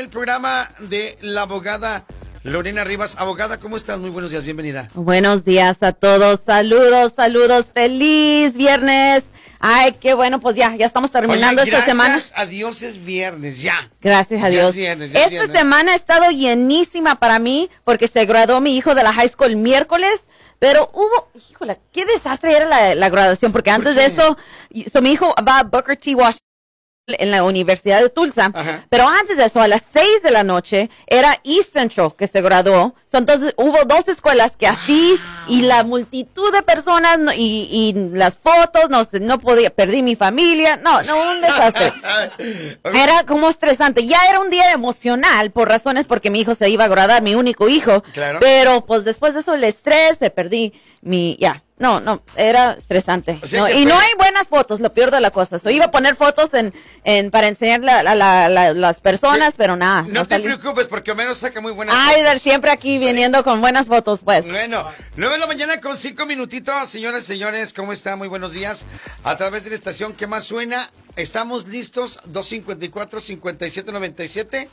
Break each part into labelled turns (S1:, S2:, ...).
S1: el programa de la abogada Lorena Rivas. Abogada, ¿cómo estás? Muy buenos días, bienvenida.
S2: Buenos días a todos, saludos, feliz viernes. Ay, qué bueno, pues ya estamos terminando. Esta semana.
S1: Gracias a Dios es viernes, ya.
S2: Gracias a Dios.
S1: Es viernes, ya es
S2: Esta semana ha estado llenísima para mí porque se graduó mi hijo de la high school el miércoles. Pero híjole, qué desastre era la graduación, porque antes de eso, mi hijo va a Booker T. Washington en la Universidad de Tulsa.
S1: Ajá.
S2: Pero antes de eso, a las 6 de la noche, era East Central que se graduó. Entonces, hubo dos escuelas que así, y la multitud de personas, y las fotos, no podía, perdí mi familia. No, un desastre. Era como estresante. Ya era un día emocional, por razones porque mi hijo se iba a graduar, mi único hijo.
S1: Claro.
S2: Pero, pues, después de eso, el estrés, perdí No, era estresante.
S1: O sea
S2: No, y no hay buenas fotos, lo peor de la cosa. Iba a poner fotos para enseñarle a las personas, pero nada.
S1: No te preocupes, porque Homero saca muy buenas
S2: Ay,
S1: fotos.
S2: siempre aquí viniendo con buenas fotos, pues.
S1: Bueno, 9 de la mañana con 5 minutitos. Señoras y señores, ¿cómo están? Muy buenos días. A través de la estación que más suena, estamos listos. 254-5797.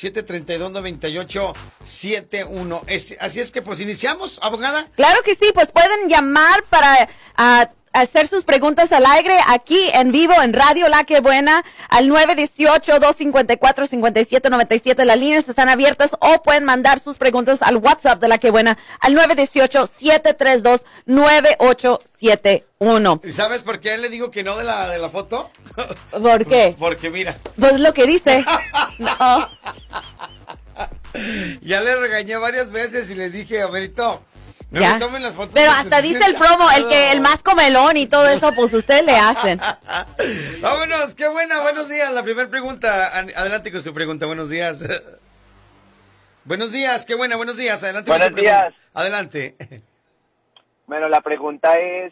S1: 732-9871. Así es que, pues, ¿iniciamos, abogada?
S2: Claro que sí, pues pueden llamar para hacer sus preguntas al aire aquí en vivo en Radio La Que Buena al 918-254-5797. Las líneas están abiertas o pueden mandar sus preguntas al WhatsApp de La Que Buena al 918-732-9871.
S1: ¿Y sabes por qué le digo que no de la foto?
S2: ¿Por qué?
S1: Porque mira.
S2: Pues lo que dice. No.
S1: Ya le regañé varias veces y le dije, Averito, no
S2: Ya.
S1: me tomen las fotos.
S2: Pero
S1: porque
S2: hasta
S1: se
S2: dice
S1: siente
S2: el promo,
S1: asado.
S2: el más comelón y todo eso, pues ustedes le hacen.
S1: Vámonos, qué buena, buenos días. La primera pregunta, adelante con su pregunta, buenos días. Buenos días, qué buena, buenos días, adelante.
S3: Buenos días.
S1: Adelante.
S3: Bueno, la pregunta ¿es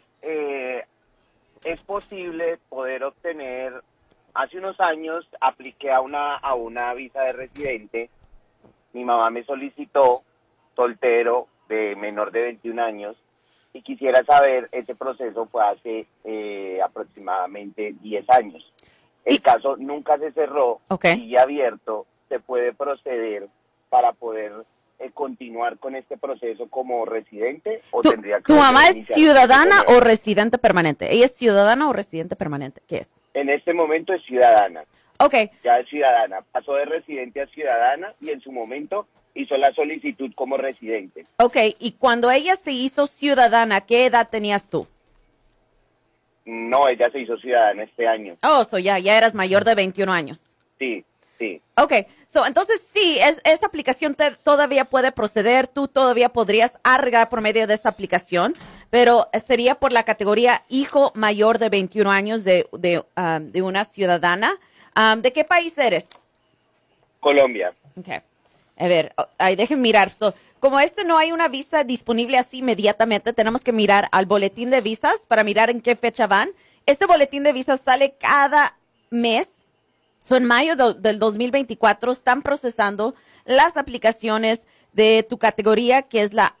S3: posible poder obtener? Hace unos años apliqué a una visa de residente. Mi mamá me solicitó soltero de menor de 21 años y quisiera saber, ese proceso fue hace aproximadamente 10 años. El caso nunca se cerró, sigue abierto, se puede proceder para poder continuar con este proceso como residente o tendría que...
S2: ¿Tu mamá es ciudadana o residente permanente? ¿Ella es ciudadana o residente permanente? ¿Qué es?
S3: En este momento es ciudadana.
S2: Ok.
S3: Ya es ciudadana. Pasó de residente a ciudadana y en su momento hizo la solicitud como residente.
S2: Ok, y cuando ella se hizo ciudadana, ¿qué edad tenías tú?
S3: No, ella se hizo ciudadana este año.
S2: Oh, ya eras mayor de 21 años.
S3: Sí.
S2: Ok, entonces sí, esa aplicación todavía puede proceder, tú todavía podrías arreglar por medio de esa aplicación, pero sería por la categoría hijo mayor de 21 años de una ciudadana. ¿De qué país eres?
S3: Colombia.
S2: Ok, a ver, dejen mirar. Como no hay una visa disponible así inmediatamente, tenemos que mirar al boletín de visas para mirar en qué fecha van. Este boletín de visas sale cada mes. En mayo del 2024 están procesando las aplicaciones de tu categoría, que es la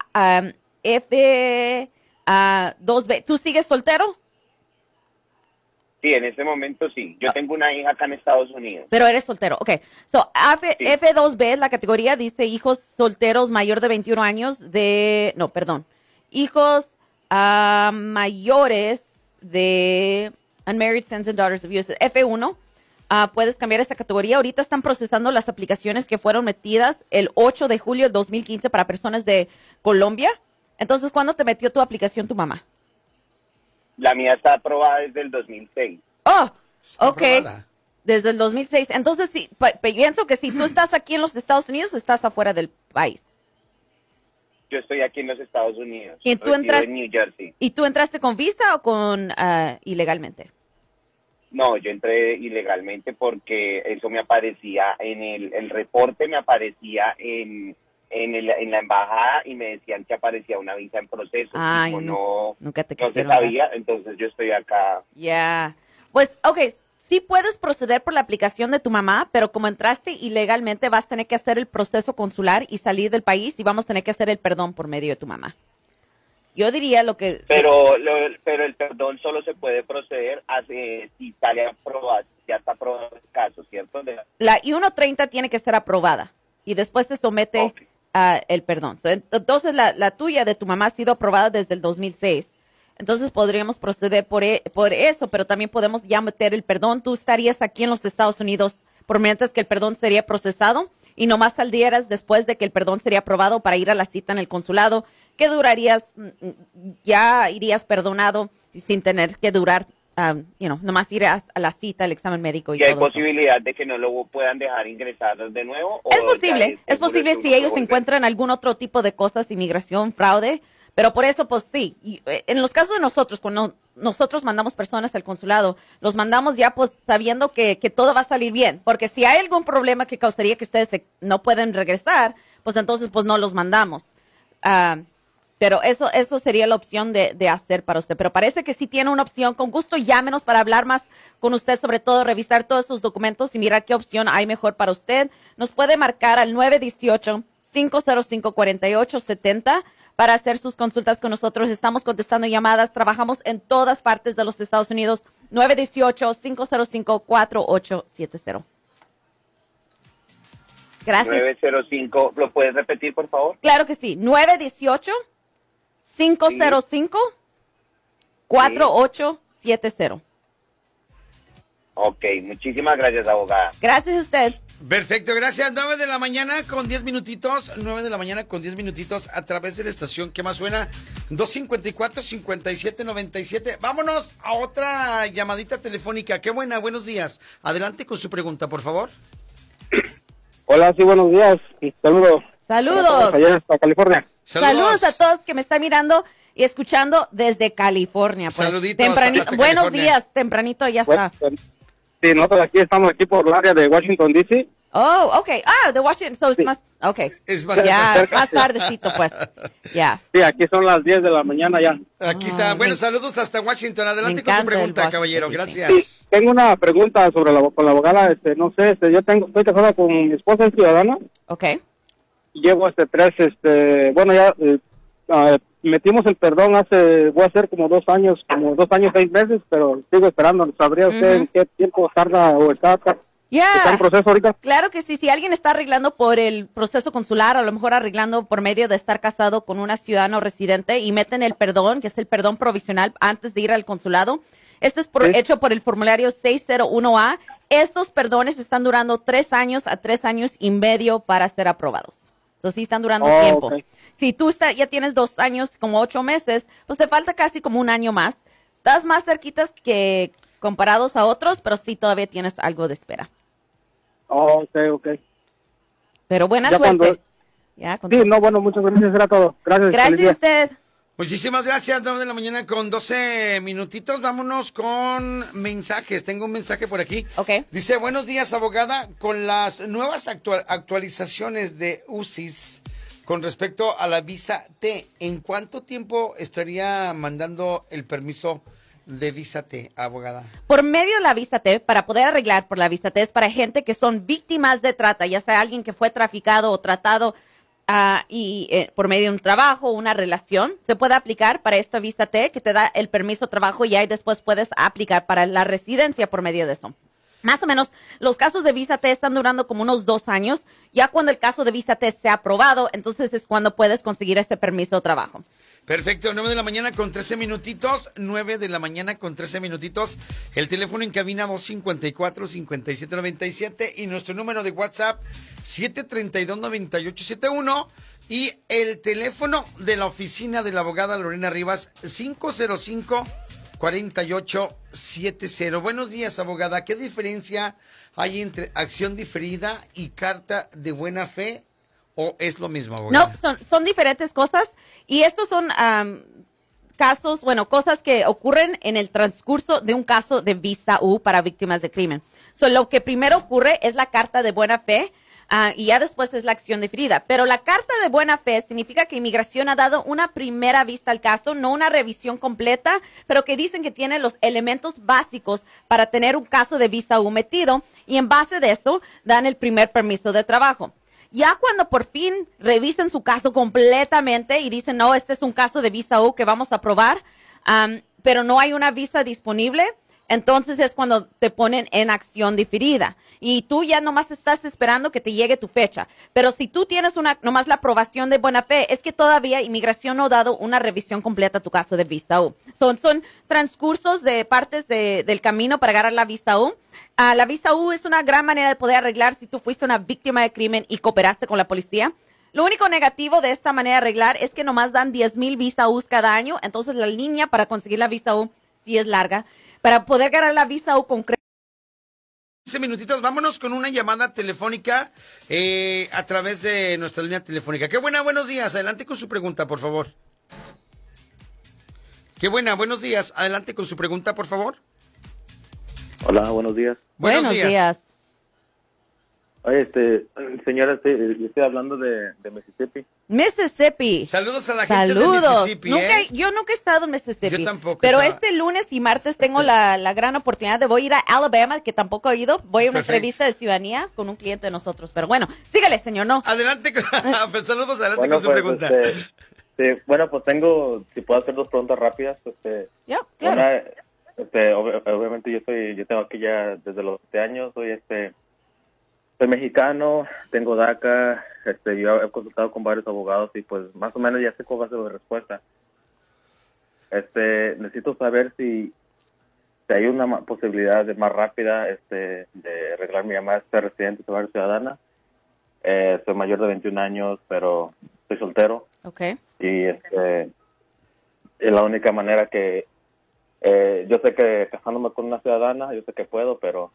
S2: F2B. ¿Tú sigues soltero?
S3: Sí, en este momento sí. Yo tengo una hija acá en Estados Unidos.
S2: Pero eres soltero, ok.
S3: Sí.
S2: F2B, la categoría dice hijos solteros mayor de 21 años hijos mayores de unmarried sons and daughters of US. F1. Puedes cambiar esta categoría. Ahorita están procesando las aplicaciones que fueron metidas el 8 de julio de 2015 para personas de Colombia. Entonces, ¿cuándo te metió tu aplicación tu mamá?
S3: La mía está aprobada desde el 2006.
S2: Oh, ok.
S1: Aprobada.
S2: Desde el 2006. Entonces, sí, pienso que si tú estás aquí en los Estados Unidos o estás afuera del país.
S3: Yo estoy aquí en los Estados Unidos.
S2: ¿Y tú
S3: en New Jersey.
S2: ¿Y tú entraste con visa o con ilegalmente?
S3: No, yo entré ilegalmente porque eso me aparecía en el reporte, me aparecía en la embajada y me decían que aparecía una visa en proceso.
S2: Ay,
S3: nunca
S2: te
S3: no se sabía, entonces yo estoy acá.
S2: Ya. Pues, ok, sí puedes proceder por la aplicación de tu mamá, pero como entraste ilegalmente vas a tener que hacer el proceso consular y salir del país y vamos a tener que hacer el perdón por medio de tu mamá. yo diría lo que...
S3: Pero el perdón solo se puede proceder si sale aprobado, ya está aprobado el caso, ¿cierto?
S2: La I-130 tiene que ser aprobada y después se somete el perdón. Entonces, la tuya de tu mamá ha sido aprobada desde el 2006. Entonces, podríamos proceder por eso, pero también podemos ya meter el perdón. Tú estarías aquí en los Estados Unidos por mientras que el perdón sería procesado y nomás saldrías después de que el perdón sería aprobado para ir a la cita en el consulado, que durarías, ya irías perdonado sin tener que durar, nomás ir a la cita, al examen médico y
S3: hay
S2: todo
S3: posibilidad de que no lo puedan dejar ingresar de nuevo.
S2: Es posible si ellos encuentran algún otro tipo de cosas, inmigración, fraude, pero por eso, pues sí, en los casos de nosotros, cuando nosotros mandamos personas al consulado, los mandamos ya pues sabiendo que todo va a salir bien, porque si hay algún problema que causaría que ustedes no pueden regresar, pues entonces pues no los mandamos. Pero eso sería la opción de hacer para usted. Pero parece que sí tiene una opción. Con gusto llámenos para hablar más con usted, sobre todo revisar todos sus documentos y mirar qué opción hay mejor para usted. Nos puede marcar al 918-505-4870 para hacer sus consultas con nosotros. Estamos contestando llamadas. Trabajamos en todas partes de los Estados Unidos. 918-505-4870. Gracias.
S3: 905, ¿lo puedes repetir, por favor?
S2: Claro que sí. 918-505-4870.
S3: Ok, muchísimas gracias, abogada.
S2: Gracias a usted.
S1: Perfecto, gracias. 9 de la mañana con 10 minutitos. 9 de la mañana con 10 minutitos a través de la estación que más suena. 254-5797. Vámonos a otra llamadita telefónica. Qué buena, buenos días. Adelante con su pregunta, por favor.
S4: Hola, sí, buenos días. Saludos.
S2: Saludos.
S4: Allá hasta California.
S2: Saludos a todos que me están mirando y escuchando desde California. Pues.
S1: Saluditos.
S2: Buenos
S1: California.
S2: días, tempranito ya está.
S4: Sí, nosotros estamos aquí por el área de Washington, D.C.
S2: Oh, okay. De Washington, so es más, okay.
S1: Es más
S2: Ya, más tardecito, pues. Ya.
S4: Sí, aquí son las 10 de la mañana ya.
S1: Aquí está. Bueno, saludos hasta Washington. Adelante con su
S2: encanta
S1: pregunta,
S2: el
S1: caballero.
S2: Washington,
S1: Gracias.
S4: Sí, tengo una pregunta sobre con la abogada. No sé, yo estoy casada con mi esposa, es ciudadana.
S2: Okay.
S4: Llevo bueno, ya metimos el perdón voy a hacer como 2 años, 6 meses, pero sigo esperando. ¿Sabría usted en qué tiempo tarda o está en proceso ahorita?
S2: Claro que sí. Si alguien está arreglando por el proceso consular, a lo mejor arreglando por medio de estar casado con una ciudadana o residente y meten el perdón, que es el perdón provisional antes de ir al consulado. Este es hecho por el formulario 601A. Estos perdones están durando 3 años a 3 años y medio para ser aprobados. Entonces sí están durando tiempo.
S4: Okay.
S2: Si tú ya tienes 2 años, como 8 meses, pues te falta casi como 1 año más. Estás más cerquitas que comparados a otros, pero sí todavía tienes algo de espera.
S4: Ok.
S2: Pero buena
S4: Ya
S2: suerte.
S4: Muchas gracias, era todo. Gracias.
S2: Gracias a usted.
S1: Muchísimas gracias. 9 de la mañana con 12 minutitos. Vámonos con mensajes. Tengo un mensaje por aquí.
S2: Ok.
S1: Dice, buenos días, abogada. Con las nuevas actualizaciones de UCIS con respecto a la visa T, ¿en cuánto tiempo estaría mandando el permiso de visa T, abogada?
S2: Por medio de la visa T, para poder arreglar por la visa T, es para gente que son víctimas de trata, ya sea alguien que fue traficado o tratado por medio de un trabajo o una relación. Se puede aplicar para esta visa T, que te da el permiso de trabajo y ahí después puedes aplicar para la residencia por medio de eso. Más o menos, los casos de visa T están durando como unos 2 años. Ya cuando el caso de visa T sea aprobado, entonces es cuando puedes conseguir ese permiso de trabajo.
S1: Perfecto, 9 de la mañana con 13 minutitos, 9 de la mañana con 13 minutitos, el teléfono en cabina 254-5797 y nuestro número de WhatsApp 732-9871 y el teléfono de la oficina de la abogada Lorena Rivas 505-4870. Buenos días, abogada, ¿qué diferencia hay entre acción diferida y carta de buena fe? ¿O es lo mismo, abogada?
S2: No, son diferentes cosas y estos son casos, cosas que ocurren en el transcurso de un caso de visa U para víctimas de crimen. Lo que primero ocurre es la carta de buena fe y ya después es la acción diferida. Pero la carta de buena fe significa que inmigración ha dado una primera vista al caso, no una revisión completa, pero que dicen que tiene los elementos básicos para tener un caso de visa U metido y en base de eso dan el primer permiso de trabajo. Ya cuando por fin revisen su caso completamente y dicen, no, este es un caso de visa U que vamos a aprobar, pero no hay una visa disponible, entonces es cuando te ponen en acción diferida. Y tú ya nomás estás esperando que te llegue tu fecha. Pero si tú tienes nomás la aprobación de buena fe, es que todavía inmigración no ha dado una revisión completa a tu caso de visa U. Son transcursos de partes del camino para agarrar la visa U. La visa U es una gran manera de poder arreglar si tú fuiste una víctima de crimen y cooperaste con la policía. Lo único negativo de esta manera de arreglar es que nomás dan 10,000 visa U's cada año. Entonces la línea para conseguir la visa U sí es larga. Para poder ganar la visa U concreta.
S1: 15 minutitos, vámonos con una llamada telefónica a través de nuestra línea telefónica. Qué buena, buenos días. Adelante con su pregunta, por favor. Qué buena, buenos días. Adelante con su pregunta, por favor.
S5: Hola, buenos días.
S2: Buenos días.
S5: Oye, señora, estoy hablando de Mississippi.
S2: Mississippi.
S1: Saludos a la gente de
S2: Saludos.
S1: Mississippi.
S2: Yo nunca he estado en Mississippi.
S1: Yo tampoco.
S2: Pero
S1: estaba.
S2: este lunes y martes tengo la gran oportunidad de voy a ir a Alabama, que tampoco he ido. Voy a una
S1: Perfecto.
S2: entrevista de ciudadanía con un cliente de nosotros. Pero bueno, sígale, señor, no.
S1: Adelante, pues, saludos, adelante
S5: Bueno,
S1: con su
S5: pues,
S1: pregunta.
S5: sí, bueno, pues tengo, si puedo hacer 2 preguntas rápidas.
S2: Ya, claro.
S5: Una, obviamente yo tengo aquí ya desde los 7 años, soy mexicano, tengo DACA, yo he consultado con varios abogados y pues más o menos ya sé cuál va a ser la respuesta. Necesito saber si hay una posibilidad de más rápida de arreglar mi llamada residente, ser ciudadana. Soy mayor de 21 años, pero soy soltero.
S2: Okay.
S5: Y es la única manera que yo sé que casándome con una ciudadana, yo sé que puedo, pero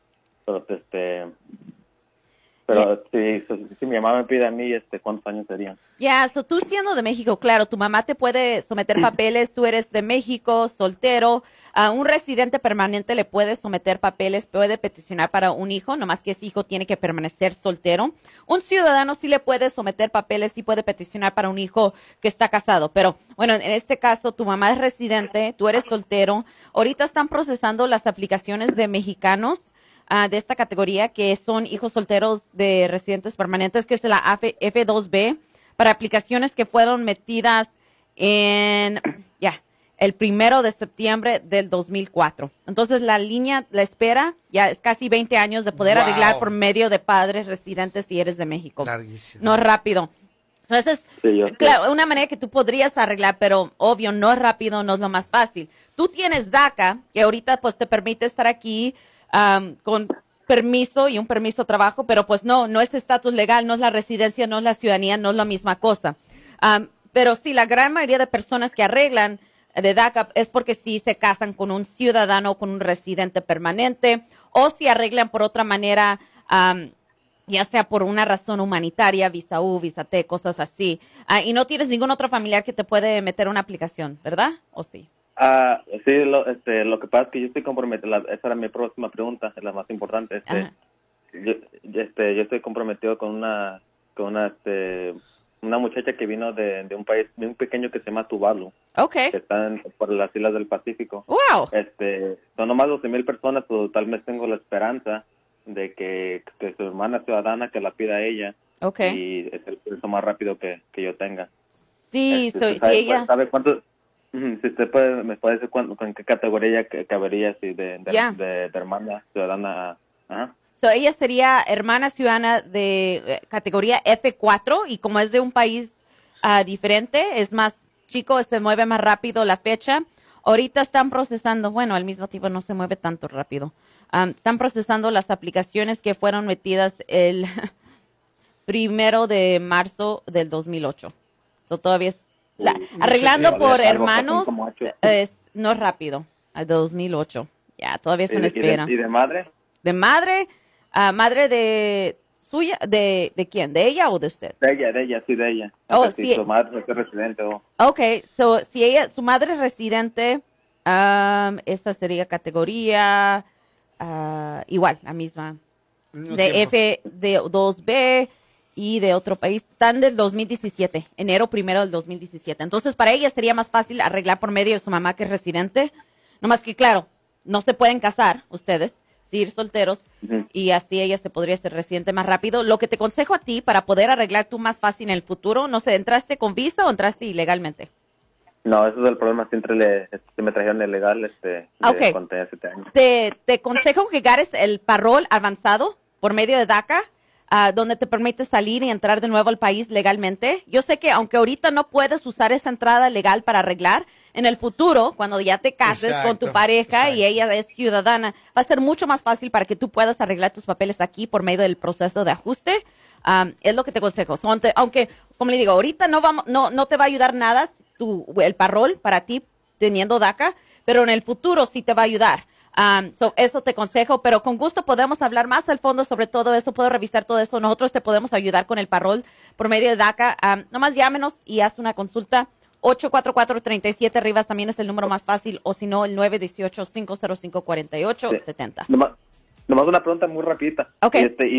S5: si mi mamá me pide a mí, ¿cuántos años serían?
S2: Tú siendo de México, claro, tu mamá te puede someter papeles, tú eres de México, soltero, a un residente permanente le puede someter papeles, puede peticionar para un hijo, nomás que ese hijo tiene que permanecer soltero. Un ciudadano sí le puede someter papeles, sí puede peticionar para un hijo que está casado, pero bueno, en este caso tu mamá es residente, tú eres soltero, ahorita están procesando las aplicaciones de mexicanos de esta categoría, que son hijos solteros de residentes permanentes, que es la F2B, para aplicaciones que fueron metidas en, el 1 de septiembre del 2004. Entonces, la espera, ya es casi 20 años de poder
S1: Wow.
S2: arreglar por medio de padres residentes si eres de México.
S1: Larguísimo.
S2: No es rápido. Entonces,
S5: Sí,
S2: claro, una manera que tú podrías arreglar, pero obvio, no es rápido, no es lo más fácil. Tú tienes DACA, que ahorita pues te permite estar aquí con permiso y un permiso de trabajo, pero pues no es estatus legal, no es la residencia, no es la ciudadanía, no es la misma cosa. Pero sí, la gran mayoría de personas que arreglan de DACA es porque sí se casan con un ciudadano o con un residente permanente, o si arreglan por otra manera, ya sea por una razón humanitaria, visa U, visa T, cosas así. Y no tienes ningún otro familiar que te puede meter una aplicación, ¿verdad? ¿O sí?
S5: Sí, lo que pasa es que yo estoy comprometido, esa era mi próxima pregunta, es la más importante. Yo estoy comprometido con una muchacha que vino de un país, de un pequeño que se llama Tuvalu,
S2: Okay.
S5: que está por las islas del Pacífico.
S2: Wow.
S5: Son nomás 12,000 personas, pero tal vez tengo la esperanza de que su hermana ciudadana que la pida a ella,
S2: Okay.
S5: y es el proceso más rápido que yo tenga.
S2: Sí, si ella...
S5: ¿Sabe cuánto? Si usted me puede decir con qué categoría cabería, si de hermana ciudadana. Ajá.
S2: Ella sería hermana ciudadana de categoría F4, y como es de un país diferente, es más chico, se mueve más rápido la fecha. Ahorita están procesando, bueno, al mismo tiempo no se mueve tanto rápido. Están procesando las aplicaciones que fueron metidas el 1 de marzo del 2008. Todavía es... arreglando por hermanos no es rápido, al 2008. Todavía es una espera.
S5: ¿Y de madre?
S2: ¿De madre? ¿Madre de suya? ¿De quién? ¿De ella o de usted?
S5: De ella, sí, de ella.
S2: Oh,
S5: si
S2: sí.
S5: su madre es residente.
S2: Okay, si su madre es residente, esa sería categoría igual, la misma. De F2B y de otro país. Están del 2017, enero 1 del 2017. Entonces, para ella sería más fácil arreglar por medio de su mamá que es residente. No más que, claro, no se pueden casar ustedes seguir solteros
S5: Ujú.
S2: y así ella se podría ser residente más rápido. Lo que te aconsejo a ti para poder arreglar tú más fácil en el futuro, no sé, ¿entraste con visa o entraste ilegalmente?
S5: No, ese es el problema. Siempre me trajeron ilegal
S2: Ok.
S5: cuando tenía 7 años.
S2: Te aconsejo que agarres el parol avanzado por medio de DACA, donde te permite salir y entrar de nuevo al país legalmente. Yo sé que aunque ahorita no puedes usar esa entrada legal para arreglar, en el futuro, cuando ya te cases con tu
S1: Exacto,
S2: pareja y
S1: exacto.
S2: ella es ciudadana, va a ser mucho más fácil para que tú puedas arreglar tus papeles aquí por medio del proceso de ajuste. Es lo que te aconsejo. Aunque, como le digo, ahorita no te va a ayudar nada el parol para ti teniendo DACA, pero en el futuro sí te va a ayudar. Eso te aconsejo, pero con gusto podemos hablar más al fondo sobre todo eso, puedo revisar todo eso. Nosotros te podemos ayudar con el parol por medio de DACA. Nomás llámenos y haz una consulta. 844-37 Rivas también es el número más fácil, o si no, el 918-505-4870.
S5: Nomás una pregunta muy rapidita.
S2: Ok.
S5: Y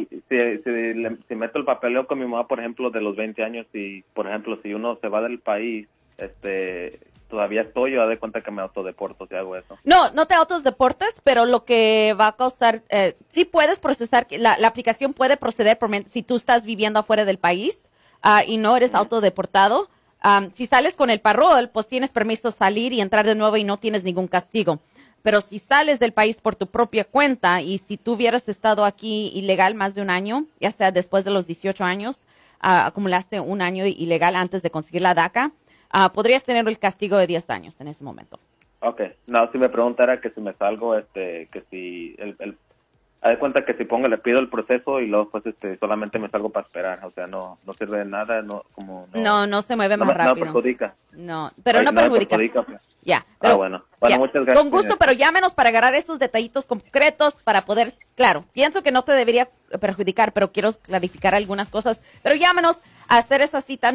S5: si meto el papeleo con mi mamá, por ejemplo, de los 20 años, y por ejemplo, si uno se va del país, todavía estoy, yo de cuenta que me autodeporto si hago eso.
S2: No te autodeportes, pero lo que va a causar, sí puedes procesar, la aplicación puede proceder si tú estás viviendo afuera del país y no eres autodeportado. Si sales con el parol, pues tienes permiso de salir y entrar de nuevo y no tienes ningún castigo. Pero si sales del país por tu propia cuenta y si tú hubieras estado aquí ilegal más de un año, ya sea después de los 18 años, acumulaste un año ilegal antes de conseguir la DACA, podrías tener el castigo de 10 años en ese momento.
S5: Ok. No, si me preguntara que si me salgo, que si haz de cuenta que si le pido el proceso y luego pues solamente me salgo para esperar, o sea, no sirve de nada, no
S2: se mueve más
S5: no
S2: rápido.
S5: perjudica.
S2: No, pero
S5: Ay,
S2: no
S5: no me
S2: perjudica.
S5: pues.
S2: Ya. Pero,
S5: Bueno,
S2: ya.
S5: muchas gracias.
S2: Con gusto, pero llámenos para agarrar esos detallitos concretos para poder, claro, pienso que no te debería perjudicar, pero quiero clarificar algunas cosas. Pero llámenos a hacer esa cita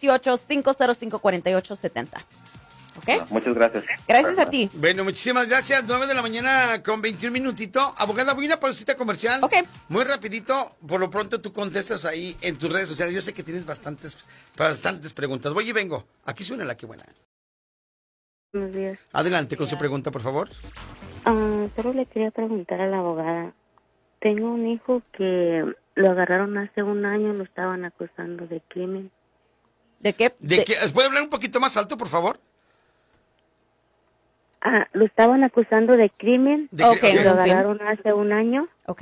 S2: 918-505-4870. ¿Ok?
S5: Bueno, muchas gracias.
S2: Gracias a ti.
S1: Bueno, muchísimas gracias. 9 de la mañana con 21 minutitos. Abogada, voy a una pausita comercial.
S2: Ok.
S1: Muy rapidito. Por lo pronto tú contestas ahí en tus redes sociales. Yo sé que tienes bastantes preguntas. Voy y vengo. Aquí suena la que buena.
S6: Buenos días.
S1: Adelante con su pregunta, por favor.
S6: Solo le quería preguntar a la abogada. Tengo un hijo que lo agarraron hace un año, lo estaban acusando de crimen.
S2: ¿De qué?
S1: ¿Puede hablar un poquito más alto, por favor?
S6: Lo estaban acusando de crimen.
S2: Ok.
S6: Lo agarraron hace un año.
S2: Ok.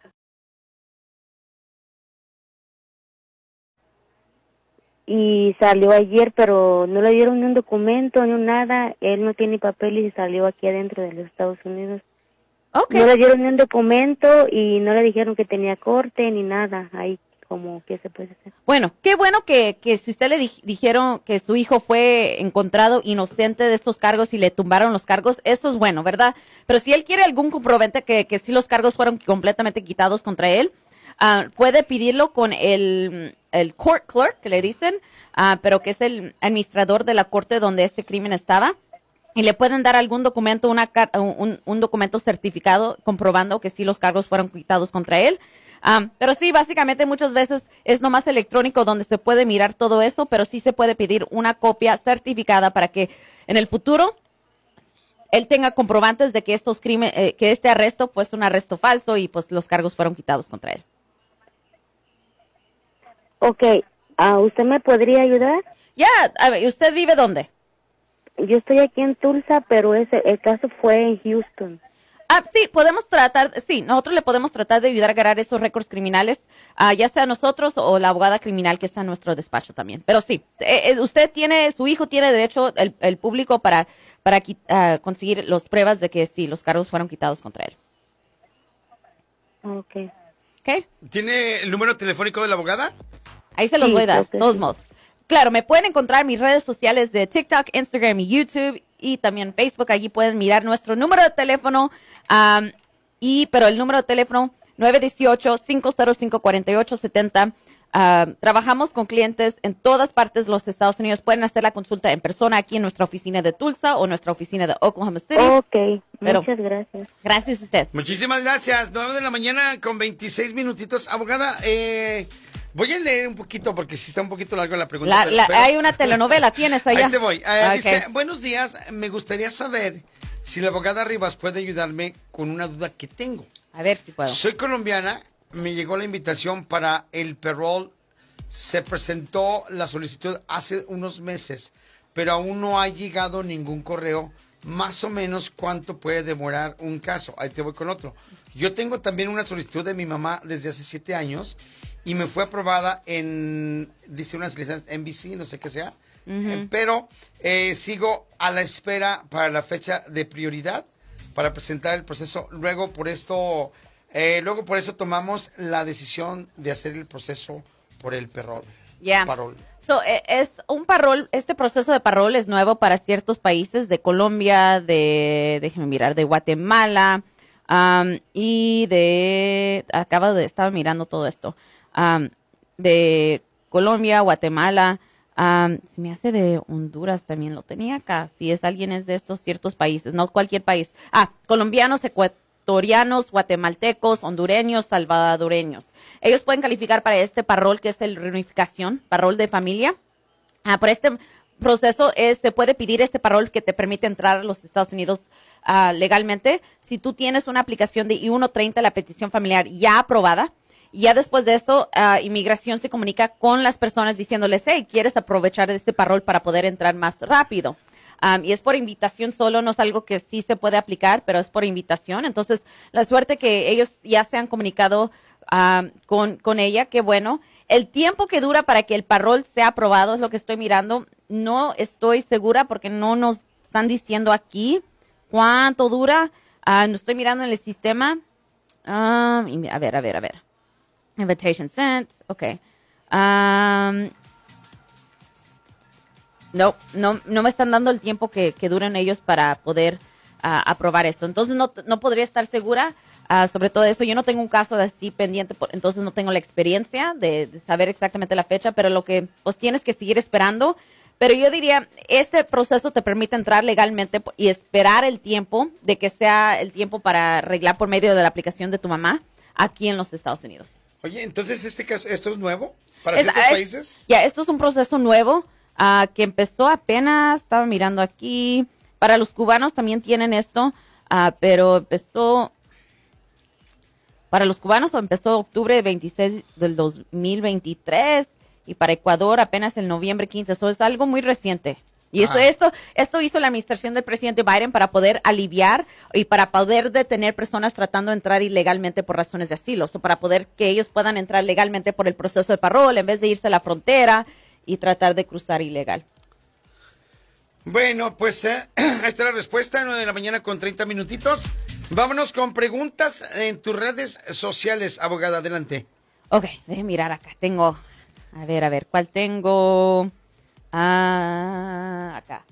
S6: Y salió ayer, pero no le dieron ni un documento ni nada. Él no tiene papeles y salió aquí adentro de los Estados Unidos.
S2: Ok.
S6: No le dieron ni un documento y no le dijeron que tenía corte ni nada. Ahí como, ¿qué se puede hacer?
S2: Bueno, qué bueno que si usted le dijeron que su hijo fue encontrado inocente de estos cargos y le tumbaron los cargos, eso es bueno, ¿verdad? Pero si él quiere algún comprobante que sí los cargos fueron completamente quitados contra él, puede pedirlo con el court clerk, que le dicen, pero que es el administrador de la corte donde este crimen estaba. Y le pueden dar algún documento, un documento certificado comprobando que sí los cargos fueron quitados contra él. Pero sí, básicamente muchas veces es nomás electrónico donde se puede mirar todo eso, pero sí se puede pedir una copia certificada para que en el futuro él tenga comprobantes de que que este arresto pues es un arresto falso y pues los cargos fueron quitados contra él.
S6: Ok, ¿usted me podría ayudar?
S2: Ya, a ver, ¿usted vive dónde?
S6: Yo estoy aquí en Tulsa, pero el caso fue en Houston.
S2: Sí, nosotros le podemos tratar de ayudar a agarrar esos récords criminales, ya sea nosotros o la abogada criminal que está en nuestro despacho también. Pero sí, su hijo tiene derecho, el público, para conseguir las pruebas de que sí, los cargos fueron quitados contra él.
S6: Ok.
S2: ¿Ok?
S1: ¿Tiene el número telefónico de la abogada?
S2: Ahí se los
S6: Sí,
S2: voy a dar,
S6: creo que
S2: todos
S6: sí.
S2: modos. Claro, me pueden encontrar en mis redes sociales de TikTok, Instagram y YouTube y también Facebook. Allí pueden mirar nuestro número de teléfono, pero el número de teléfono 918-505-4870. Trabajamos con clientes en todas partes de los Estados Unidos. Pueden hacer la consulta en persona aquí en nuestra oficina de Tulsa o nuestra oficina de Oklahoma City.
S6: Ok,
S2: Pero-
S6: muchas gracias.
S2: Gracias a usted.
S1: Muchísimas gracias. 9 de la mañana con 26 minutitos. Abogada, voy a leer un poquito porque sí está un poquito largo la pregunta. pero-
S2: Hay una telenovela, ¿tienes allá?
S1: Ahí te voy.
S2: Ok.
S1: Dice, buenos días, me gustaría saber si la abogada Rivas puede ayudarme con una duda que tengo.
S2: A ver si puedo.
S1: Soy colombiana, me llegó la invitación para el parole. Se presentó la solicitud hace unos meses, pero aún no ha llegado ningún correo. Más o menos, ¿cuánto puede demorar un caso? Ahí te voy con otro. Yo tengo también una solicitud de mi mamá desde hace 7 años y me fue aprobada dice unas licencias NBC, no sé qué sea, pero sigo a la espera para la fecha de prioridad para presentar el proceso. Luego por eso tomamos la decisión de hacer el proceso por el parole.
S2: Yeah.
S1: Parole.
S2: Es un parole, este proceso de parole es nuevo para ciertos países de Colombia, déjeme mirar, de Guatemala, y estaba mirando todo esto, de Colombia, Guatemala, se me hace de Honduras también lo tenía acá, si alguien es de estos ciertos países, no cualquier país, colombianos, ecuatorianos, guatemaltecos, hondureños, salvadoreños. Ellos pueden calificar para este parole que es el reunificación, parole de familia. Por este proceso se puede pedir este parole que te permite entrar a los Estados Unidos legalmente. Si tú tienes una aplicación de I-130, la petición familiar ya aprobada, ya después de esto, inmigración se comunica con las personas diciéndoles, hey, ¿quieres aprovechar de este parole para poder entrar más rápido? Y es por invitación solo, no es algo que sí se puede aplicar, pero es por invitación. Entonces, la suerte que ellos ya se han comunicado con ella, qué bueno. El tiempo que dura para que el parole sea aprobado es lo que estoy mirando. No estoy segura porque no nos están diciendo aquí cuánto dura. No estoy mirando en el sistema. A ver. Invitation sent. Ok. No me están dando el tiempo que duran ellos para poder aprobar esto. Entonces no podría estar segura sobre todo eso. Yo no tengo un caso de así pendiente, entonces no tengo la experiencia de saber exactamente la fecha, pero lo que pues tienes que seguir esperando. Pero yo diría, este proceso te permite entrar legalmente y esperar el tiempo de que sea el tiempo para arreglar por medio de la aplicación de tu mamá aquí en los Estados Unidos.
S1: Oye, entonces esto es nuevo para ciertos países.
S2: Ya, esto es un proceso nuevo. Que empezó apenas, estaba mirando aquí, para los cubanos también tienen esto, pero para los cubanos empezó octubre 26 del 2023 y para Ecuador apenas el noviembre 15, eso es algo muy reciente. Y esto hizo la administración del presidente Biden para poder aliviar y para poder detener personas tratando de entrar ilegalmente por razones de asilo, o para poder que ellos puedan entrar legalmente por el proceso de parole en vez de irse a la frontera y tratar de cruzar ilegal.
S1: Bueno, pues ahí está la respuesta, 9 de la mañana con 30 minutitos. Vámonos con preguntas en tus redes sociales, abogada, adelante.
S2: Ok, déjeme mirar acá. Tengo, a ver, ¿cuál tengo? Acá.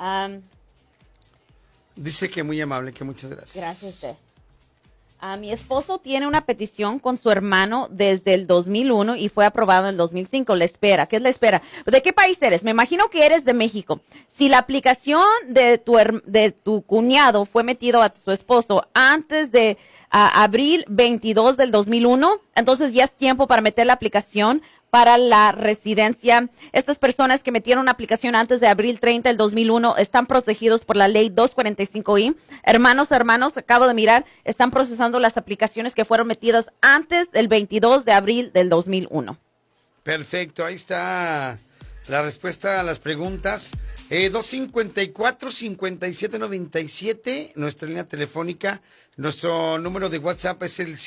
S1: Dice que muy amable, que muchas gracias.
S2: Gracias a usted. Mi esposo tiene una petición con su hermano desde el 2001 y fue aprobado en el 2005. La espera, ¿qué es la espera? ¿De qué país eres? Me imagino que eres de México. Si la aplicación de tu cuñado fue metido a su esposo antes de abril 22 del 2001, entonces ya es tiempo para meter la aplicación para la residencia. Estas personas que metieron una aplicación antes de abril 30 del 2001 están protegidos por la ley 245I. Hermanos, acabo de mirar, están procesando las aplicaciones que fueron metidas antes del 22 de abril del 2001.
S1: Perfecto, ahí está la respuesta a las preguntas. 254-5797, nuestra línea telefónica. Nuestro número de WhatsApp es el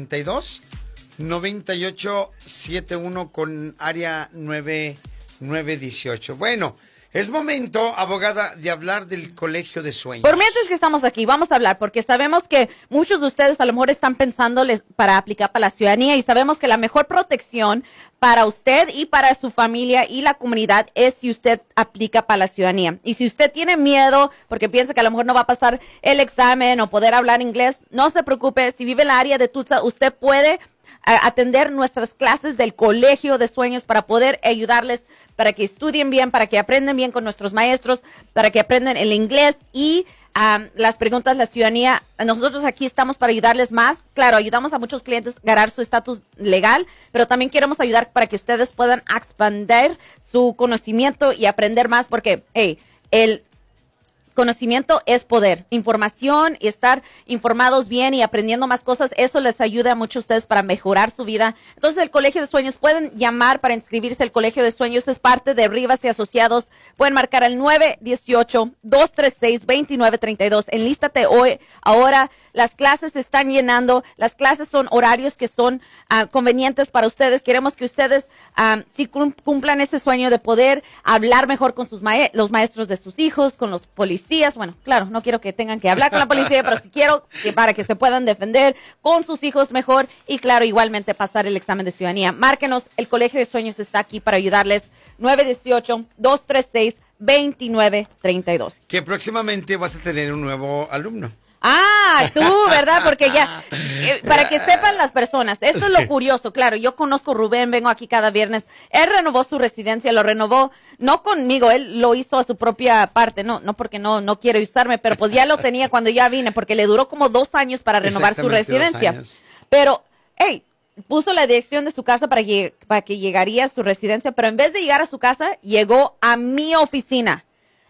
S1: 732-9871 con área 9918. Bueno, es momento, abogada, de hablar del Colegio de Sueños.
S2: Por mientras que estamos aquí, vamos a hablar, porque sabemos que muchos de ustedes a lo mejor están pensando para aplicar para la ciudadanía y sabemos que la mejor protección para usted y para su familia y la comunidad es si usted aplica para la ciudadanía. Y si usted tiene miedo porque piensa que a lo mejor no va a pasar el examen o poder hablar inglés, no se preocupe. Si vive en la área de Tulsa, usted puede atender nuestras clases del Colegio de Sueños para poder ayudarles para que estudien bien, para que aprendan bien con nuestros maestros, para que aprendan el inglés y las preguntas de la ciudadanía. Nosotros aquí estamos para ayudarles más. Claro, ayudamos a muchos clientes a ganar su estatus legal, pero también queremos ayudar para que ustedes puedan expandir su conocimiento y aprender más porque, el Conocimiento es poder. Información y estar informados bien y aprendiendo más cosas, eso les ayuda mucho a ustedes para mejorar su vida. Entonces, el Colegio de Sueños, pueden llamar para inscribirse. El Colegio de Sueños es parte de Rivas y Asociados. Pueden marcar al 918-236-2932. Enlístate hoy, ahora. Las clases se están llenando. Las clases son horarios que son convenientes para ustedes. Queremos que ustedes sí cumplan ese sueño de poder hablar mejor con los maestros de sus hijos, con los policías. Bueno, claro, no quiero que tengan que hablar con la policía, pero sí quiero que para que se puedan defender con sus hijos mejor y, claro, igualmente pasar el examen de ciudadanía. Márquenos, el Colegio de Sueños está aquí para ayudarles. 918-236-2932.
S1: Que próximamente vas a tener un nuevo alumno.
S2: Tú, ¿verdad? Porque ya, para que sepan las personas, esto es lo curioso, claro, yo conozco a Rubén, vengo aquí cada viernes, él renovó su residencia, lo renovó, no conmigo, él lo hizo a su propia parte, no porque no quiere usarme, pero pues ya lo tenía cuando ya vine, porque le duró como 2 años para renovar su residencia. Pero, puso la dirección de su casa para que llegaría a su residencia, pero en vez de llegar a su casa, llegó a mi oficina.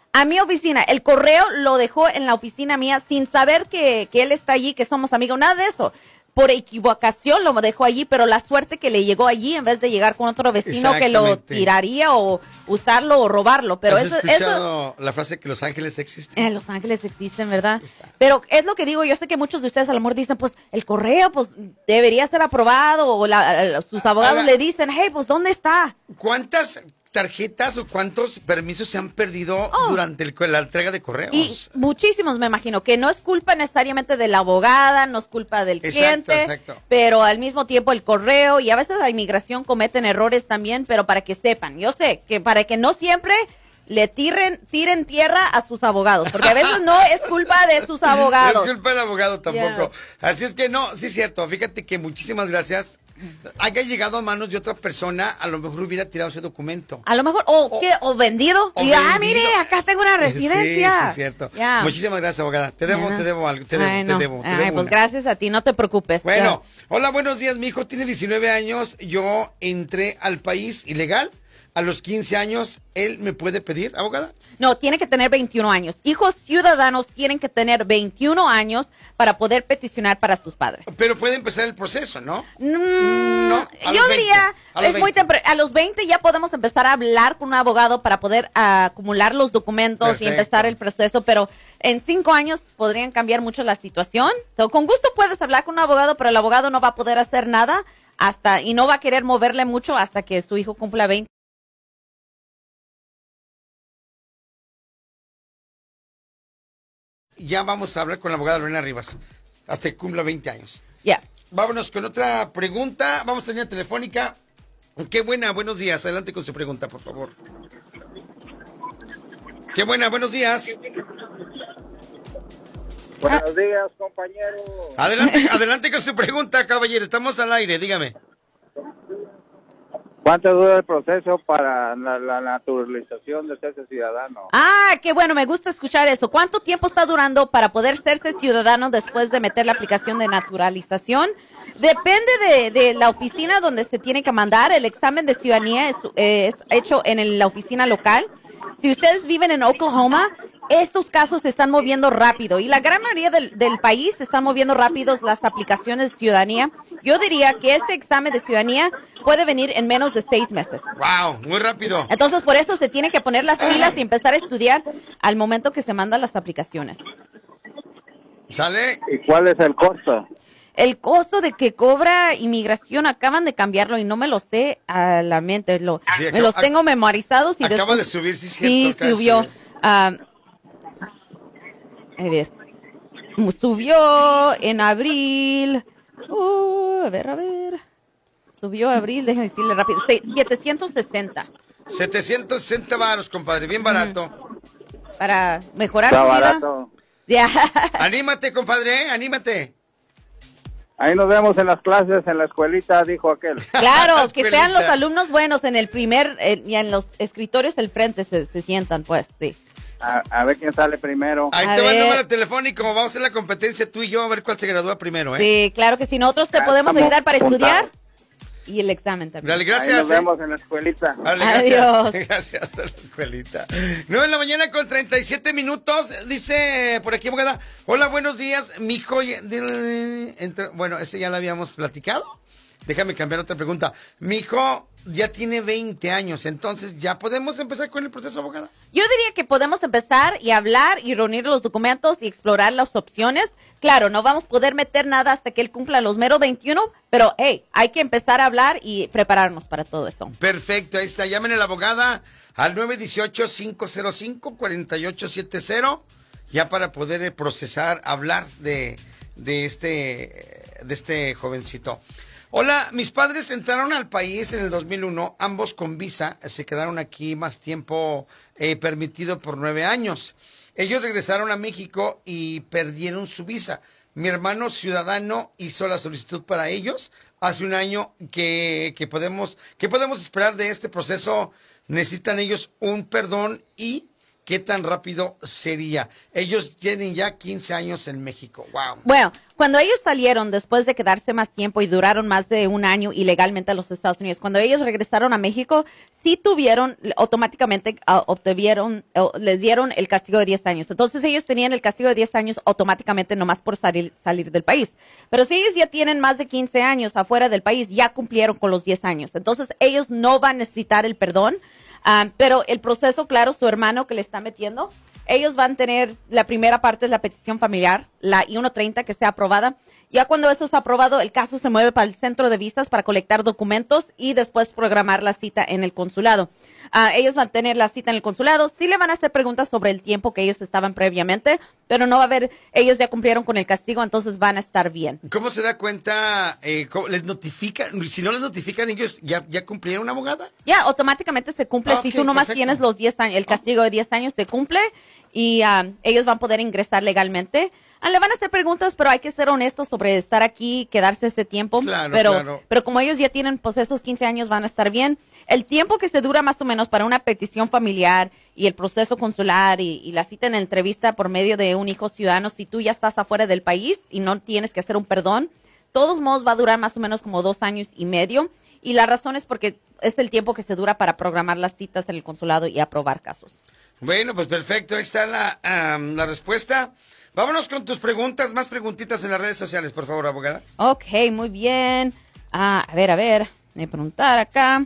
S2: El correo lo dejó en la oficina mía sin saber que él está allí, que somos amigos, nada de eso. Por equivocación lo dejó allí, pero la suerte que le llegó allí en vez de llegar con otro vecino que lo tiraría o usarlo o robarlo. Pero
S1: ¿Has escuchado la frase que los ángeles existen?
S2: Los ángeles existen, ¿verdad? Pero es lo que digo, yo sé que muchos de ustedes a lo mejor dicen, pues el correo pues debería ser aprobado o sus abogados le dicen, hey, pues ¿dónde está?
S1: ¿Cuántas tarjetas o cuántos permisos se han perdido durante la entrega de correos?
S2: Y muchísimos, me imagino, que no es culpa necesariamente de la abogada, no es culpa del cliente, pero al mismo tiempo el correo, y a veces la inmigración cometen errores también, pero para que sepan, yo sé que para que no siempre le tiren tierra a sus abogados, porque a veces no es culpa de sus abogados.
S1: No es culpa del abogado tampoco. Así es que no, sí es cierto, fíjate que muchísimas gracias. Haya llegado a manos de otra persona, a lo mejor hubiera tirado ese documento.
S2: A lo mejor, o vendido. Y mire, acá tengo una residencia.
S1: Sí, es cierto. Muchísimas gracias, abogada. Te debo algo. Te debo.
S2: Pues gracias a ti, no te preocupes.
S1: Bueno, hola, buenos días. Mi hijo tiene 19 años. Yo entré al país ilegal. A los 15 años, ¿él me puede pedir, abogada?
S2: No, tiene que tener 21 años. Hijos ciudadanos tienen que tener 21 años para poder peticionar para sus padres.
S1: Pero puede empezar el proceso, ¿no?
S2: No, yo diría, es muy temprano. A los 20 ya podemos empezar a hablar con un abogado para poder acumular los documentos y empezar el proceso, pero en 5 años podrían cambiar mucho la situación. Con gusto puedes hablar con un abogado, pero el abogado no va a poder hacer nada y no va a querer moverle mucho hasta que su hijo cumpla 20.
S1: Ya vamos a hablar con la abogada Lorena Rivas hasta que cumpla 20 años.
S2: Ya.
S1: Vámonos con otra pregunta. Vamos a línea telefónica. Qué buena, buenos días. Adelante con su pregunta, por favor. Qué buena, buenos días.
S7: Buenos días, compañero.
S1: Adelante con su pregunta, caballero. Estamos al aire, dígame.
S7: ¿Cuánto dura el proceso para la naturalización de serse ciudadano?
S2: Qué bueno, me gusta escuchar eso. ¿Cuánto tiempo está durando para poder serse ciudadano después de meter la aplicación de naturalización? Depende de la oficina donde se tiene que mandar. El examen de ciudadanía es hecho en la oficina local. Si ustedes viven en Oklahoma, estos casos se están moviendo rápido y la gran mayoría del país se están moviendo rápido las aplicaciones de ciudadanía. Yo diría que ese examen de ciudadanía puede venir en menos de 6 meses.
S1: ¡Wow! Muy rápido.
S2: Entonces, por eso se tiene que poner las pilas y empezar a estudiar al momento que se mandan las aplicaciones.
S1: ¿Sale?
S7: ¿Y cuál es el costo?
S2: El costo de que cobra inmigración, acaban de cambiarlo y no me lo sé a la mente. Me los tengo memorizados. Y
S1: acaba
S2: después,
S1: de subir, sí,
S2: sí, subió. A ver. Subió en abril. A ver. Subió abril, déjame decirle rápido. 760.
S1: 760 varos, compadre, bien barato.
S2: Para mejorar
S7: tu vida.
S2: Barato. Ya.
S1: Anímate, compadre, anímate.
S7: Ahí nos vemos en las clases, en la escuelita, dijo aquel.
S2: Claro, que sean los alumnos buenos en el primer, y en los escritorios del frente se sientan, pues, sí.
S7: A ver quién sale primero.
S1: Ahí te va el número telefónico, vamos a hacer la competencia tú y yo, a ver cuál se gradúa primero, ¿eh?
S2: Sí, claro que sí, nosotros te podemos ayudar para estudiar. Y el examen también.
S1: Dale,
S7: Ahí
S1: gracias.
S7: nos vemos en la escuelita.
S1: Dale,
S2: Adiós.
S1: Gracias a la escuelita. 9 de la mañana con 37 minutos. Dice por aquí, abogada. Hola, buenos días. Mi hijo. Bueno, ese ya lo habíamos platicado. Déjame cambiar otra pregunta. Mi hijo ya tiene 20 años, entonces ¿ya podemos empezar con el proceso, abogada?
S2: Yo diría que podemos empezar y hablar y reunir los documentos y explorar las opciones. Claro, no vamos a poder meter nada hasta que él cumpla los meros 21, pero hey, hay que empezar a hablar y prepararnos para todo eso.
S1: Perfecto, ahí está. Llamen a la abogada al 918-505-4870 ya para poder procesar, hablar de este jovencito. Hola, mis padres entraron al país en el 2001, ambos con visa, se quedaron aquí más tiempo permitido por 9 años. Ellos regresaron a México y perdieron su visa. Mi hermano ciudadano hizo la solicitud para ellos hace un año. ¿Qué podemos esperar de este proceso? ¿Necesitan ellos un perdón y qué tan rápido sería? Ellos tienen ya 15 años en México. Wow.
S2: Bueno, cuando ellos salieron después de quedarse más tiempo y duraron más de un año ilegalmente a los Estados Unidos, cuando ellos regresaron a México, sí tuvieron, automáticamente les dieron el castigo de 10 años. Entonces ellos tenían el castigo de 10 años automáticamente nomás por salir del país. Pero si ellos ya tienen más de 15 años afuera del país, ya cumplieron con los 10 años. Entonces ellos no van a necesitar el perdón. Pero el proceso, claro, su hermano que le está metiendo, ellos van a tener, la primera parte es la petición familiar, la I-130 que sea aprobada. Ya cuando eso está aprobado, el caso se mueve para el centro de visas para colectar documentos y después programar la cita en el consulado. Ellos van a tener la cita en el consulado. Sí le van a hacer preguntas sobre el tiempo que ellos estaban previamente, pero no va a haber, ellos ya cumplieron con el castigo, entonces van a estar bien.
S1: ¿Cómo se da cuenta? ¿Les notifican? Si no les notifican, ellos ya cumplieron, abogada.
S2: Ya, automáticamente se cumple. Si tú nomás
S1: perfecto.
S2: tienes los 10 años, el castigo de 10 años se cumple y ellos van a poder ingresar legalmente. Le van a hacer preguntas, pero hay que ser honestos sobre estar aquí, quedarse ese tiempo.
S1: Claro,
S2: pero,
S1: claro.
S2: pero como ellos ya tienen pues esos 15 años, van a estar bien. El tiempo que se dura más o menos para una petición familiar y el proceso consular y la cita en la entrevista por medio de un hijo ciudadano, si tú ya estás afuera del país y no tienes que hacer un perdón, todos modos va a durar más o menos como 2 años y medio. Y la razón es porque es el tiempo que se dura para programar las citas en el consulado y aprobar casos.
S1: Bueno, pues perfecto. Ahí está la respuesta. Vámonos con tus preguntas, más preguntitas en las redes sociales, por favor, abogada.
S2: Ok, muy bien. A ver, voy a preguntar acá.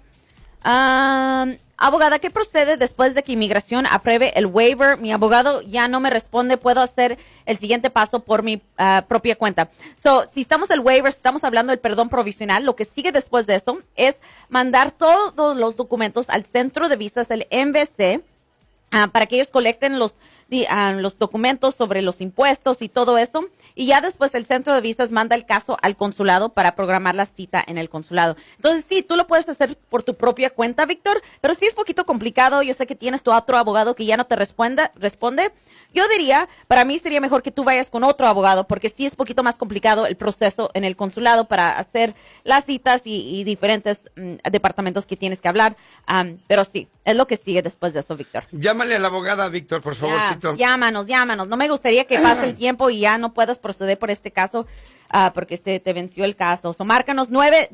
S2: Abogada, ¿qué procede después de que inmigración apruebe el waiver? Mi abogado ya no me responde, puedo hacer el siguiente paso por mi propia cuenta. Si estamos el waiver, si estamos hablando del perdón provisional, lo que sigue después de eso es mandar todos los documentos al centro de visas, el MVC, para que ellos colecten los documentos sobre los impuestos y todo eso. Y ya después el centro de visas manda el caso al consulado para programar la cita en el consulado. Entonces, sí, tú lo puedes hacer por tu propia cuenta, Víctor, pero sí es poquito complicado. Yo sé que tienes tu otro abogado que ya no te responde. Yo diría, para mí sería mejor que tú vayas con otro abogado, porque sí es poquito más complicado el proceso en el consulado para hacer las citas y diferentes departamentos que tienes que hablar. Pero sí, es lo que sigue después de eso, Víctor.
S1: Llámale a la abogada, Víctor, por favorcito.
S2: Llámanos. No me gustaría que pase el tiempo y ya no puedas proceder por este caso porque se te venció el caso. Márcanos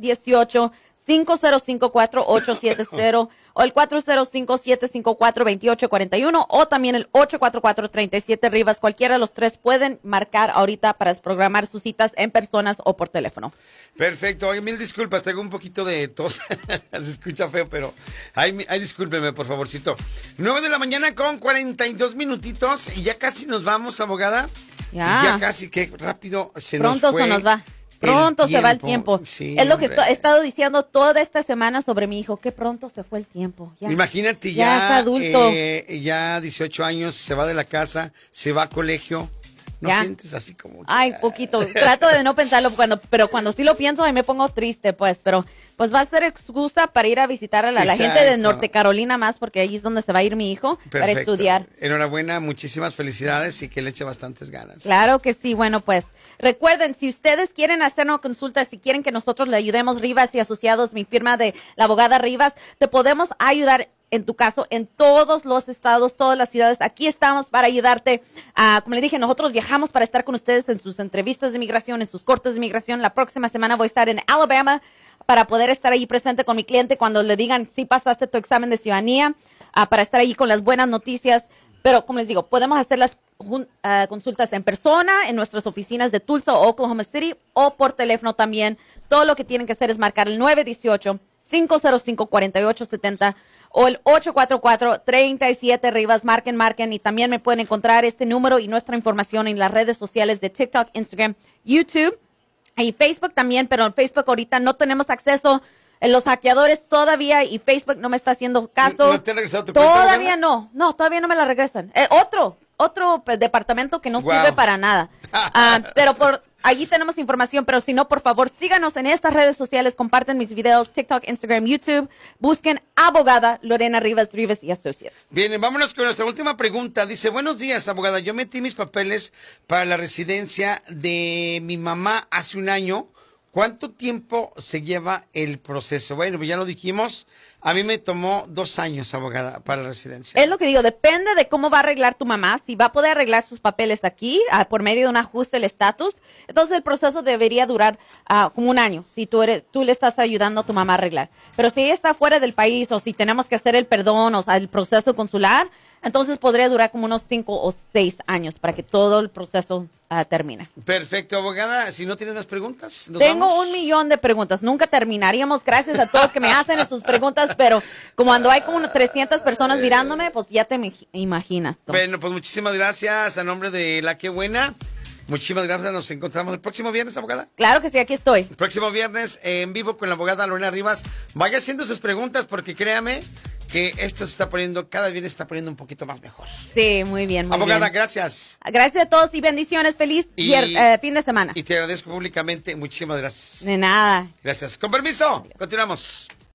S2: 918-505-4870 o el 405-754-2841 o también el 844-37 Rivas. Cualquiera de los tres pueden marcar ahorita para desprogramar sus citas en personas o por teléfono.
S1: Perfecto. Oye, mil disculpas, tengo un poquito de tos. Se escucha feo, pero ay, discúlpeme, por favorcito. 9 de la mañana con 42 minutitos y ya casi nos vamos, abogada. Ya casi, qué rápido se nos fue.
S2: Pronto se nos va. Pronto se va el tiempo.
S1: Sí,
S2: es lo que he estado diciendo toda esta semana sobre mi hijo, que pronto se fue el tiempo.
S1: Imagínate,
S2: ya es adulto.
S1: Ya 18 años, se va de la casa, se va a colegio. ¿No sientes así como?
S2: Ay, poquito. Trato de no pensarlo, pero cuando sí lo pienso, ahí me pongo triste, pues. Pero pues va a ser excusa para ir a visitar a la gente de Norte Carolina más, porque ahí es donde se va a ir mi hijo. Perfecto. Para estudiar.
S1: Enhorabuena, muchísimas felicidades y que le eche bastantes ganas.
S2: Claro que sí. Bueno, pues recuerden, si ustedes quieren hacer una consulta, si quieren que nosotros le ayudemos, Rivas y Asociados, mi firma de la abogada Rivas, te podemos ayudar en tu caso en todos los estados, todas las ciudades. Aquí estamos para ayudarte. Como le dije, nosotros viajamos para estar con ustedes en sus entrevistas de inmigración, en sus cortes de inmigración. La próxima semana voy a estar en Alabama para poder estar ahí presente con mi cliente cuando le digan si pasaste tu examen de ciudadanía, para estar ahí con las buenas noticias. Pero, como les digo, podemos hacer las consultas en persona, en nuestras oficinas de Tulsa o Oklahoma City, o por teléfono también. Todo lo que tienen que hacer es marcar el 918-505-4870 o el 844-37-RIVAS. Marquen. Y también me pueden encontrar este número y nuestra información en las redes sociales de TikTok, Instagram, YouTube y Facebook también. Pero en Facebook ahorita no tenemos acceso. Los hackeadores todavía, y Facebook no me está haciendo caso.
S1: ¿No te han regresado tu cuenta,
S2: Todavía
S1: abogada?
S2: no, todavía no me la regresan. Otro departamento que no sirve para nada. Pero allí tenemos información, pero si no, por favor, síganos en estas redes sociales, comparten mis videos, TikTok, Instagram, YouTube, busquen abogada Lorena Rivas y Associates.
S1: Bien, vámonos con nuestra última pregunta. Dice, buenos días, abogada, yo metí mis papeles para la residencia de mi mamá hace un año. ¿Cuánto tiempo se lleva el proceso? Bueno, pues ya lo dijimos. A mí me tomó 2 años, abogada, para la residencia.
S2: Es lo que digo, depende de cómo va a arreglar tu mamá. Si va a poder arreglar sus papeles aquí por medio de un ajuste del estatus, entonces el proceso debería durar como un año, si tú le estás ayudando a tu mamá a arreglar. Pero si ella está fuera del país o si tenemos que hacer el perdón, o sea, el proceso consular, entonces podría durar como unos 5 o 6 años para que todo el proceso termine.
S1: Perfecto, abogada. Si no tienes más preguntas, ¿nos
S2: Tengo
S1: vamos?
S2: 1 millón de preguntas. Nunca terminaríamos. Gracias a todos que me hacen sus preguntas, pero como cuando hay como 300 personas mirándome, pues ya te imaginas.
S1: Bueno, pues muchísimas gracias a nombre de La Que Buena. Muchísimas gracias. Nos encontramos el próximo viernes, abogada.
S2: Claro que sí, aquí estoy.
S1: El próximo viernes en vivo con la abogada Lorena Rivas. Vaya haciendo sus preguntas porque créame que esto se está poniendo, cada viernes se está poniendo un poquito más mejor.
S2: Sí, muy bien, muy
S1: abogada,
S2: bien.
S1: gracias.
S2: Gracias a todos y bendiciones. Feliz fin de semana.
S1: Y te agradezco públicamente. Muchísimas gracias.
S2: De nada.
S1: Gracias. Con permiso. Continuamos.